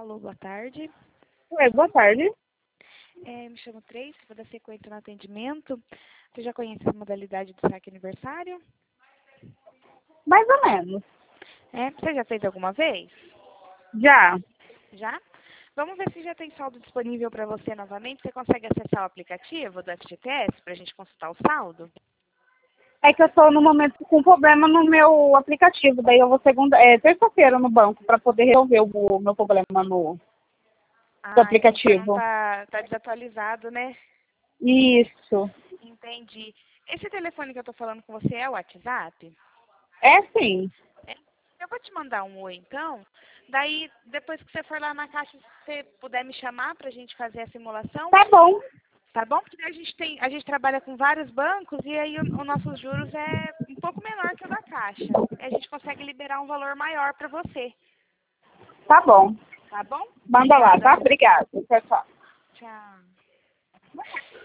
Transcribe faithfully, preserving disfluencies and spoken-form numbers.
Alô, boa tarde. Oi, boa tarde. É, me chamo Tracy, vou dar sequência no atendimento. Você já conhece a modalidade do saque aniversário? Mais ou menos. É, você já fez alguma vez? Já. Já? Vamos ver se já tem saldo disponível para você novamente. Você consegue acessar o aplicativo do F G T S para a gente consultar o saldo? É que eu estou no momento com problema no meu aplicativo. Daí eu vou segunda, é, terça-feira no banco para poder resolver o, o meu problema no do Ah, então você não aplicativo. tá, tá desatualizado, né? Isso. Entendi. Esse telefone que eu tô falando com você é o WhatsApp? É sim. É. Eu vou te mandar um oi, então. Daí, depois que você for lá na caixa, se você puder me chamar para a gente fazer a simulação, Tá bom. tá bom? Porque a gente tem, a gente trabalha com vários bancos e aí o, o nossos juros é um pouco menor que o da Caixa. E a gente consegue liberar um valor maior para você, Tá bom. tá bom? Manda lá, Obrigada. tá? Obrigada. Tchau, tchau. Tchau.